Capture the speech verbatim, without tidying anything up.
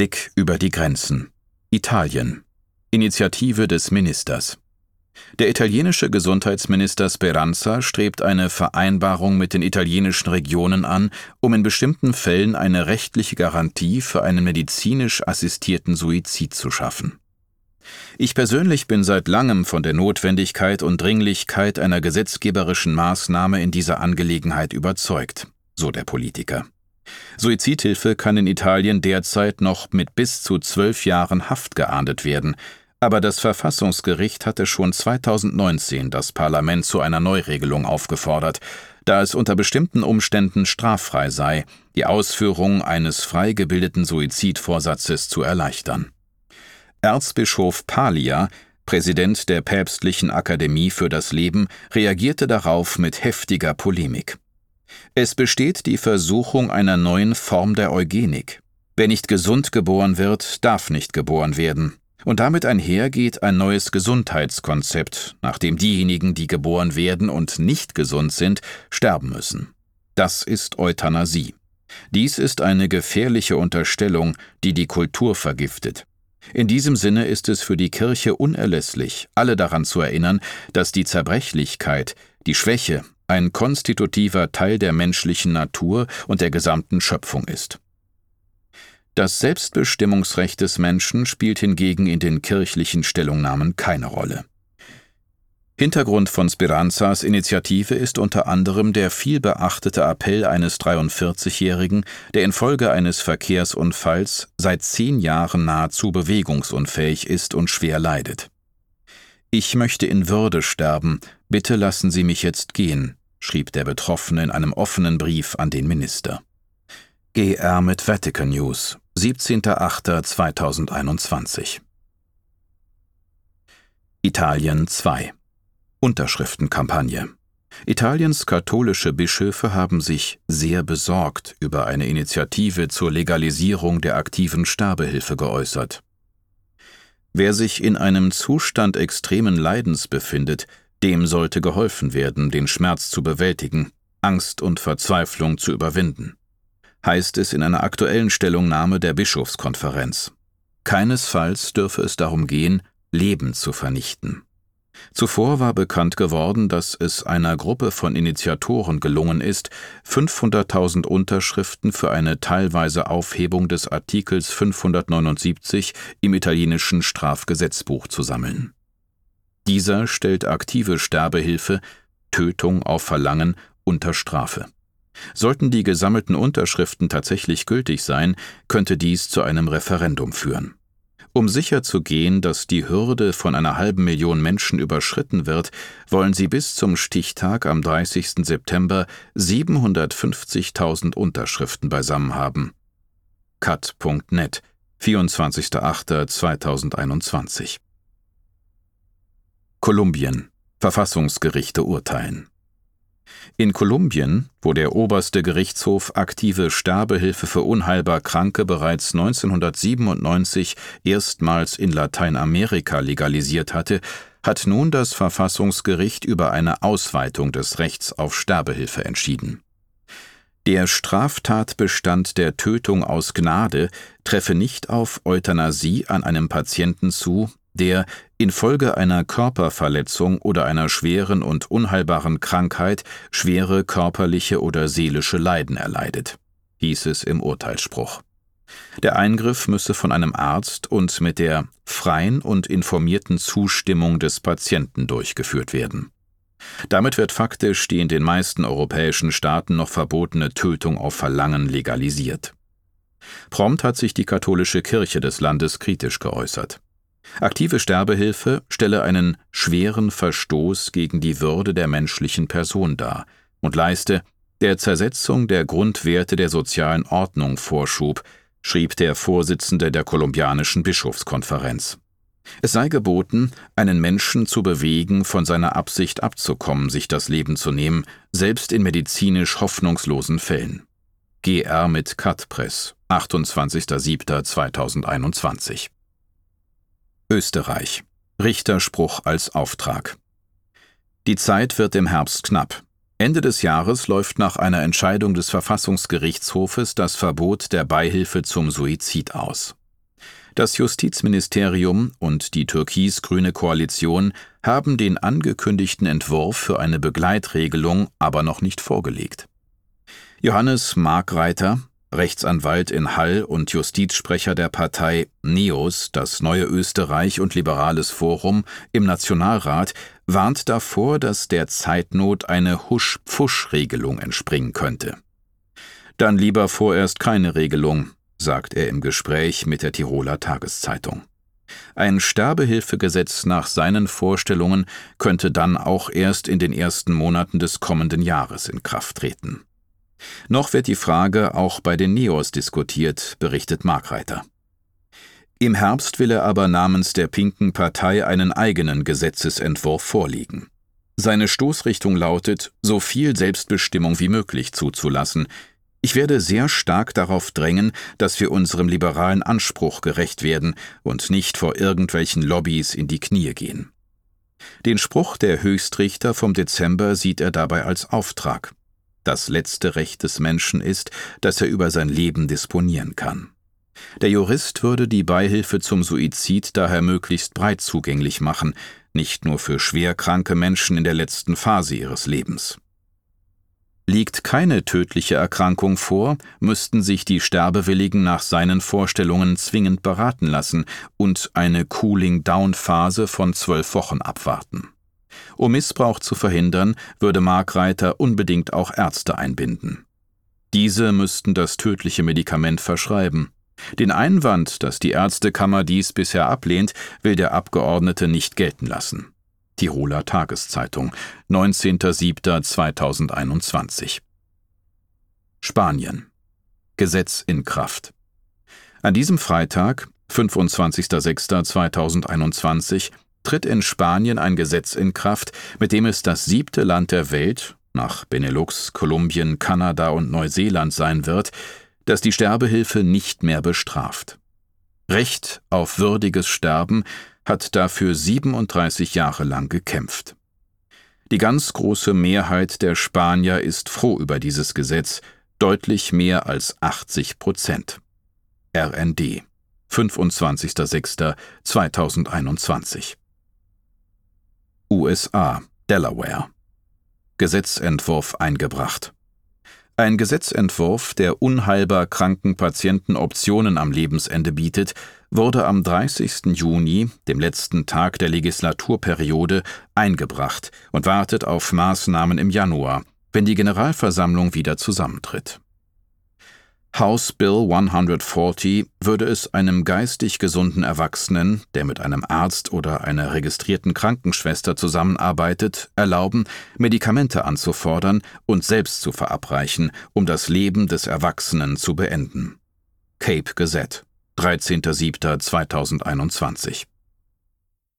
Blick über die Grenzen. Italien. Initiative des Ministers. Der italienische Gesundheitsminister Speranza strebt eine Vereinbarung mit den italienischen Regionen an, um in bestimmten Fällen eine rechtliche Garantie für einen medizinisch assistierten Suizid zu schaffen. Ich persönlich bin seit langem von der Notwendigkeit und Dringlichkeit einer gesetzgeberischen Maßnahme in dieser Angelegenheit überzeugt, so der Politiker. Suizidhilfe kann in Italien derzeit noch mit bis zu zwölf Jahren Haft geahndet werden, aber das Verfassungsgericht hatte schon zweitausendneunzehn das Parlament zu einer Neuregelung aufgefordert, da es unter bestimmten Umständen straffrei sei, die Ausführung eines frei gebildeten Suizidvorsatzes zu erleichtern. Erzbischof Paglia, Präsident der Päpstlichen Akademie für das Leben, reagierte darauf mit heftiger Polemik. Es besteht die Versuchung einer neuen Form der Eugenik. Wer nicht gesund geboren wird, darf nicht geboren werden. Und damit einhergeht ein neues Gesundheitskonzept, nach dem diejenigen, die geboren werden und nicht gesund sind, sterben müssen. Das ist Euthanasie. Dies ist eine gefährliche Unterstellung, die die Kultur vergiftet. In diesem Sinne ist es für die Kirche unerlässlich, alle daran zu erinnern, dass die Zerbrechlichkeit, die Schwäche, ein konstitutiver Teil der menschlichen Natur und der gesamten Schöpfung ist. Das Selbstbestimmungsrecht des Menschen spielt hingegen in den kirchlichen Stellungnahmen keine Rolle. Hintergrund von Speranzas Initiative ist unter anderem der vielbeachtete Appell eines dreiundvierzigjährigen, der infolge eines Verkehrsunfalls seit zehn Jahren nahezu bewegungsunfähig ist und schwer leidet. »Ich möchte in Würde sterben, bitte lassen Sie mich jetzt gehen«, schrieb der Betroffene in einem offenen Brief an den Minister. G R mit Vatican News, siebzehnter achter zweitausendeinundzwanzig. Italien zwei. Unterschriftenkampagne. Italiens katholische Bischöfe haben sich sehr besorgt über eine Initiative zur Legalisierung der aktiven Sterbehilfe geäußert. Wer sich in einem Zustand extremen Leidens befindet, dem sollte geholfen werden, den Schmerz zu bewältigen, Angst und Verzweiflung zu überwinden, heißt es in einer aktuellen Stellungnahme der Bischofskonferenz. Keinesfalls dürfe es darum gehen, Leben zu vernichten. Zuvor war bekannt geworden, dass es einer Gruppe von Initiatoren gelungen ist, fünfhunderttausend Unterschriften für eine teilweise Aufhebung des Artikels fünfhundertneunundsiebzig im italienischen Strafgesetzbuch zu sammeln. Dieser stellt aktive Sterbehilfe, Tötung auf Verlangen, unter Strafe. Sollten die gesammelten Unterschriften tatsächlich gültig sein, könnte dies zu einem Referendum führen. Um sicherzugehen, dass die Hürde von einer halben Million Menschen überschritten wird, wollen sie bis zum Stichtag am dreißigsten September siebenhundertfünfzigtausend Unterschriften beisammen haben. cat punkt net, vierundzwanzigster achter zweitausendeinundzwanzig. Kolumbien. Verfassungsgerichte urteilen. In Kolumbien, wo der oberste Gerichtshof aktive Sterbehilfe für unheilbar Kranke bereits neunzehnhundertsiebenundneunzig erstmals in Lateinamerika legalisiert hatte, hat nun das Verfassungsgericht über eine Ausweitung des Rechts auf Sterbehilfe entschieden. Der Straftatbestand der Tötung aus Gnade treffe nicht auf Euthanasie an einem Patienten zu, der infolge einer Körperverletzung oder einer schweren und unheilbaren Krankheit schwere körperliche oder seelische Leiden erleidet, hieß es im Urteilsspruch. Der Eingriff müsse von einem Arzt und mit der freien und informierten Zustimmung des Patienten durchgeführt werden. Damit wird faktisch die in den meisten europäischen Staaten noch verbotene Tötung auf Verlangen legalisiert. Prompt hat sich die katholische Kirche des Landes kritisch geäußert. Aktive Sterbehilfe stelle einen schweren Verstoß gegen die Würde der menschlichen Person dar und leiste der Zersetzung der Grundwerte der sozialen Ordnung Vorschub, schrieb der Vorsitzende der kolumbianischen Bischofskonferenz. Es sei geboten, einen Menschen zu bewegen, von seiner Absicht abzukommen, sich das Leben zu nehmen, selbst in medizinisch hoffnungslosen Fällen. G R mit Cutpress, achtundzwanzigster siebter zweitausendeinundzwanzig. Österreich. Richterspruch als Auftrag. Die Zeit wird im Herbst knapp. Ende des Jahres läuft nach einer Entscheidung des Verfassungsgerichtshofes das Verbot der Beihilfe zum Suizid aus. Das Justizministerium und die türkis-grüne Koalition haben den angekündigten Entwurf für eine Begleitregelung aber noch nicht vorgelegt. Johannes Markreiter, Rechtsanwalt in Hall und Justizsprecher der Partei NEOS, das Neue Österreich und Liberales Forum, im Nationalrat, warnt davor, dass der Zeitnot eine Husch-Pfusch-Regelung entspringen könnte. Dann lieber vorerst keine Regelung, sagt er im Gespräch mit der Tiroler Tageszeitung. Ein Sterbehilfegesetz nach seinen Vorstellungen könnte dann auch erst in den ersten Monaten des kommenden Jahres in Kraft treten. Noch wird die Frage auch bei den NEOS diskutiert, berichtet Markreiter. Im Herbst will er aber namens der Pinken Partei einen eigenen Gesetzesentwurf vorlegen. Seine Stoßrichtung lautet, so viel Selbstbestimmung wie möglich zuzulassen. Ich werde sehr stark darauf drängen, dass wir unserem liberalen Anspruch gerecht werden und nicht vor irgendwelchen Lobbys in die Knie gehen. Den Spruch der Höchstrichter vom Dezember sieht er dabei als Auftrag. Das letzte Recht des Menschen ist, dass er über sein Leben disponieren kann. Der Jurist würde die Beihilfe zum Suizid daher möglichst breit zugänglich machen, nicht nur für schwerkranke Menschen in der letzten Phase ihres Lebens. Liegt keine tödliche Erkrankung vor, müssten sich die Sterbewilligen nach seinen Vorstellungen zwingend beraten lassen und eine Cooling-Down-Phase von zwölf Wochen abwarten. Um Missbrauch zu verhindern, würde Markreiter unbedingt auch Ärzte einbinden. Diese müssten das tödliche Medikament verschreiben. Den Einwand, dass die Ärztekammer dies bisher ablehnt, will der Abgeordnete nicht gelten lassen. Tiroler Tageszeitung, neunzehnter siebter zweitausendeinundzwanzig. Spanien. Gesetz in Kraft. An diesem Freitag, fünfundzwanzigster sechster zweitausendeinundzwanzig, tritt in Spanien ein Gesetz in Kraft, mit dem es das siebte Land der Welt, nach Benelux, Kolumbien, Kanada und Neuseeland sein wird, das die Sterbehilfe nicht mehr bestraft. Recht auf würdiges Sterben hat dafür siebenunddreißig Jahre lang gekämpft. Die ganz große Mehrheit der Spanier ist froh über dieses Gesetz, deutlich mehr als achtzig Prozent. R N D, fünfundzwanzigster sechster zweitausendeinundzwanzig. U S A, Delaware. Gesetzentwurf eingebracht. Ein Gesetzentwurf, der unheilbar kranken Patienten Optionen am Lebensende bietet, wurde am dreißigsten Juni, dem letzten Tag der Legislaturperiode, eingebracht und wartet auf Maßnahmen im Januar, wenn die Generalversammlung wieder zusammentritt. House Bill hundertvierzig würde es einem geistig gesunden Erwachsenen, der mit einem Arzt oder einer registrierten Krankenschwester zusammenarbeitet, erlauben, Medikamente anzufordern und selbst zu verabreichen, um das Leben des Erwachsenen zu beenden. Cape Gazette, dreizehnter siebter zweitausendeinundzwanzig.